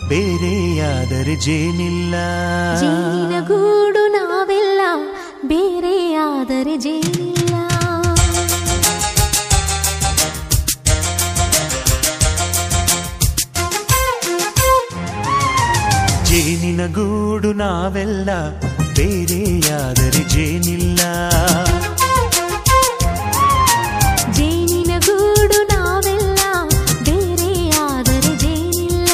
ಬೇರೆಯಾದರೆ ಜೇನಿಲ್ಲ. ಜೇನಿನ ಗೂಡು ನಾವೆಲ್ಲ, ಬೇರೆಯಾದರೆ ಜೇನಿಲ್ಲ. ಜೇನಿನ ಗೂಡು ನಾವೆಲ್ಲ, ಬೇರೆಯಾದರೆ ಜೇನಿಲ್ಲ. ಜೇನಿನ ಗೂಡು ನಾವೆಲ್ಲ, ಬೇರೆಯಾದರೆ ಜೇನಿಲ್ಲ.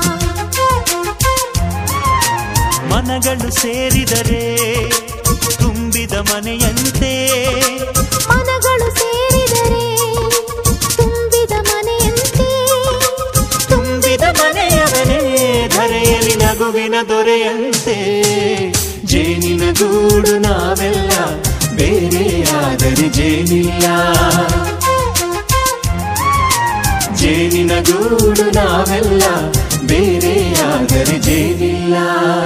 ಮನಗಳು ಸೇರಿದರೆ ತುಂಬಿದ ಮನೆಯಂತೆ. ಮನಗಳು ಸೇರಿದರೆ ತುಂಬಿದ ಮನೆಯಂತೆ. ತುಂಬಿದ ಮನೆಯವನೇ ಧರೆಯಲ್ಲಿ ನಗುವಿನ ದೊರೆಯಂತೆ. ಜೇನಿನ ಗೂಡು ನಾವೆಲ್ಲ, ಬೇರೆಯಾದರೆ ಜೇನಿಲ್ಲ. ಜೇನಿನ ಗೂಡು ನಾವೆಲ್ಲ, ಬೇರೆಯಾದರೆ ಜೇನಿಲ್ಲ.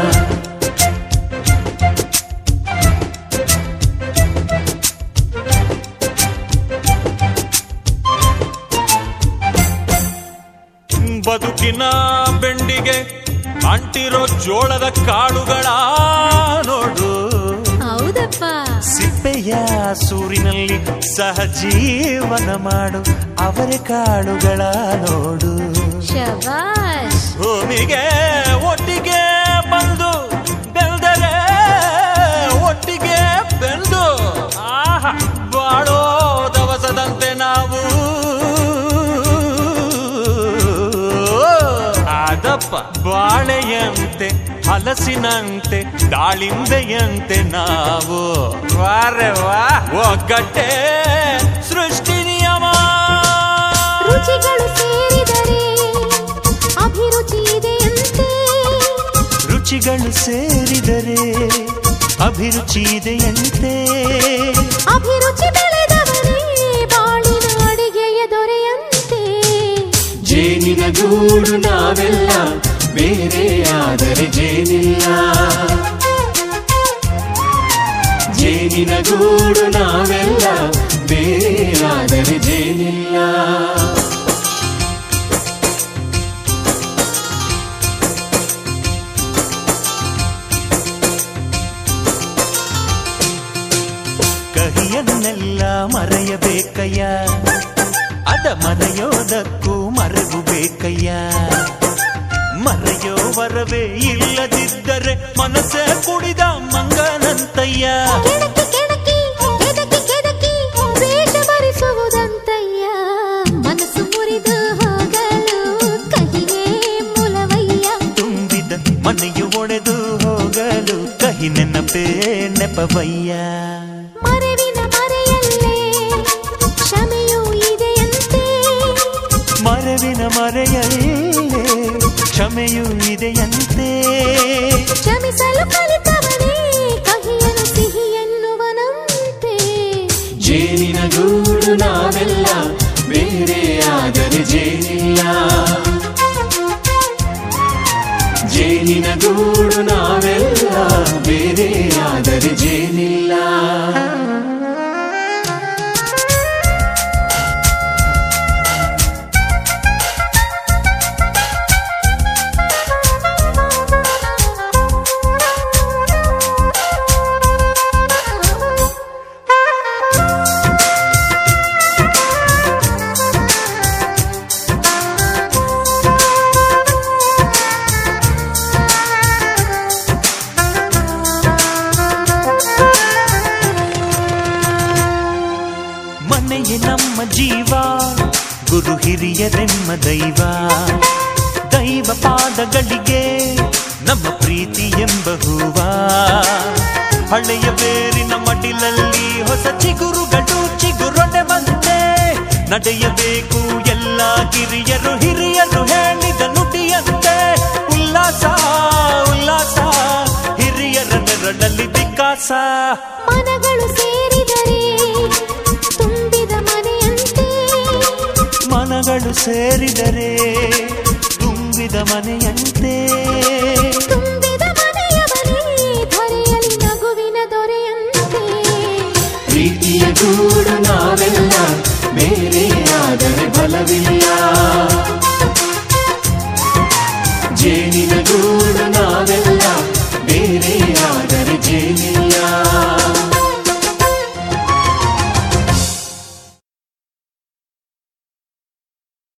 ಬದುಕಿನ ಬೆಂಡಿಗೆ ಅಂಟಿರೋ ಜೋಳದ ಕಾಳುಗಳ ನೋಡು. ಹೌದಪ್ಪ. ಸಿಪ್ಪೆಯ ಸೂರಿನಲ್ಲಿ ಸಹಜೀವನ ಮಾಡು ಅವರೆ ಕಾಳುಗಳ ನೋಡು. ಶಬಾಷ್. ಭೂಮಿಗೆ ಒಟ್ಟಿಗೆ ಬಂದು ಬೆಳೆದರೆ, ಒಟ್ಟಿಗೆ ಬೆಂದು ಆಹಾ ಬಾಳೋ ದವಸದಂತೆ ನಾವು. ಅದಪ್ಪ ಬಾಳೆಯಂತೆ, ಹಲಸಿನಂತೆ, ದಾಳಿಂಬೆಯಂತೆ ನಾವು. ವಾರೆ ವಾ ಒಗ್ಗಟ್ಟೆ ಸೃಷ್ಟಿ ನಿಯಮ. ರುಚಿಗಳು ಸೇರಿದರೆ ಅಭಿರುಚಿ ಇದೆಯಂತೆ. ರುಚಿಗಳು ಸೇರಿದರೆ ಅಭಿರುಚಿ ಇದೆಯಂತೆ. ಅಭಿರುಚಿ ಬೆಳೆದವನೇ ಬಾಳಿನ ಅಡಿಗೆಯ ದೊರೆಯಂತೆ. ಜೇನಿನ ಗೂಡು ನಾವೆಲ್ಲ, ಬೇರೆಯಾದರೆ ಜೇನಿಲ್ಲ. ಜೇನಿನ ಗೂಡು ನಾವೆಲ್ಲ, ಬೇರೆಯಾದರೆ ಜೇನಿಲ್ಲ. ಕಹಿಯನ್ನೆಲ್ಲ ಮರೆಯಬೇಕಯ್ಯ, ಅದ ಮರೆಯೋದಕ್ಕೂ ಮರೆವು ಬೇಕಯ್ಯ. ಮರೆಯೋ ವರವೇ ಇಲ್ಲದಿದ್ದರೆ ಮನಸ್ಸೇ ಕುಡಿದ ಮಂಗನಂತಯ್ಯ. ಕೆಣಕಿ ಕೆಣಕಿ ಕೆದಕಿ ಕೆದಕಿ ದ್ವೇಷ ಭರಿಸುವುದಂತಯ್ಯ. ಮನಸ್ಸು ಮುರಿದು ಹೋಗಲು ಕಹಿಯೇ ಮೂಲವಯ್ಯ. ತುಂಬಿದ ಮನೆಯು ಒಡೆದು ಹೋಗಲು ಕಹಿ ನೆನಪೇ ನೆಪವಯ್ಯ. ಮರೆವಿನ ಮರೆಯಲ್ಲೇ ಕ್ಷಮೆಯೂ ಇದೆಯಂತೆ. ಮರೆವಿನ ಮರೆಯಲ್ಲೇ ಕ್ಷಮೆಯೂ ಇದೆಯಂತೆ. ಕ್ಷಮಿಸಲು ಕಲಿತವನೇ ಕಹಿಯನು ಸಿಹಿ ಎನ್ನುವನಂತೆ. ಜೇನಿನ ಗೂಡು ನಾವೆಲ್ಲ, ಬೇರೆಯಾದರೆ ಜೇನಿಲ್ಲ. ಜೇನಿನ ಗೂಡು ನಾವೆಲ್ಲ, ಬೇರೆಯಾದರೆ ಜೇನಿಲ್ಲ. ನಮ್ಮ ಜೀವ ಗುರು ಹಿರಿಯರೆಮ್ಮ ದೈವ. ದೈವ ಪಾದಗಳಿಗೆ ನಮ್ಮ ಪ್ರೀತಿ ಎಂಬ ಹೂವ. ಹಳೆಯ ಬೇರಿನ ಮಡಿಲಲ್ಲಿ ಹೊಸ ಚಿಗುರುಗಳು ಚಿಗುರೊಡೆ ಬಂದೆ. ನಡೆಯಬೇಕು ಎಲ್ಲ ಕಿರಿಯರು ಹಿರಿಯರು ಹೇಳಿದ ನುಡಿಯಂತೆ. ಉಲ್ಲಾಸ ಉಲ್ಲಾಸ ಹಿರಿಯರ ನೆರಳಲ್ಲಿ ವಿಕಾಸ. ಮನಗಳು ಸೇರಿದರೆ ತುಂಬಿದ ಮನೆಯಂತೆ. ಮನಗಳು ಸೇರಿದರೆ ತುಂಬಿದ ಮನೆಯಂತೆ. ತುಂಬಿದ ಮನೆಯವನೇ ಧರೆಯಲ್ಲಿ ನಗುವಿನ ದೊರೆಯಂತೆ. ಪ್ರೀತಿಯ ಗೂಡು ನಾವೆಲ್ಲ, ಬೇರೆಯಾದರೆ ಬಲವಿಲ್ಲ.